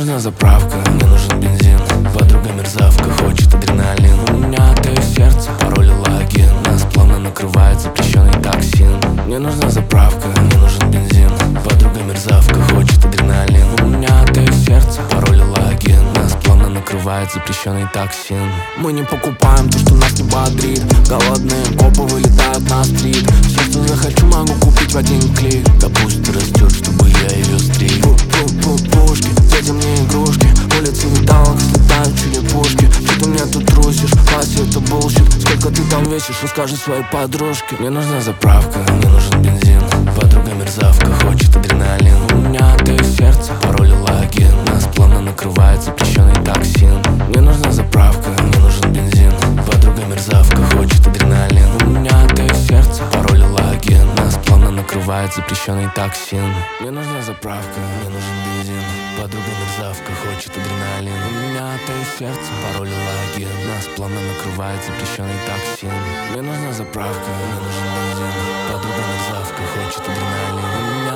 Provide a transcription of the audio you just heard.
нужна заправка, мне нужен бензин. Подруга мерзавка хочет адреналин. У меня тает сердце, пароль логин. Нас плавно накрывает запрещенный токсин. Мне нужна заправка, мне нужен бензин. Подруга мерзавка хочет адреналин. У меня тает сердце, пароль логин. Нас плавно накрывает запрещенный токсин. Мы не покупаем то, что нас не бодрит. Голодные копы вылетают на стрит. Все, что захочу, могу купить в один клик. Да пусть растет, чтобы я ее стриг. Пушки, дети мне игрушки. Улицы в металлах, слетают черепушки. Что ты мне тут трусишь? Вася, это булщит. Сколько ты там весишь, расскажи своей подружке. Мне нужна заправка, мне нужен бензин. Подруга мерзавка хочет адреналин. У меня тает сердце, пароль логин. Нас плавно накрывает запрещенный токсин. Мне нужна заправка, мне нужен бензин. Подруга мерзавка хочет адреналин. У меня тает сердце, пароль логин. Нас плавно накрывает запрещенный токсин. Мне нужна заправка, мне нужен бензин. Подруга мерзавка хочет адреналин. У меня тает сердце, пароль логин. Нас плавно накрывает запрещенный токсин. Мне нужна заправка, мне нужен бензин. Подруга мерзавка хочет адреналин. У меня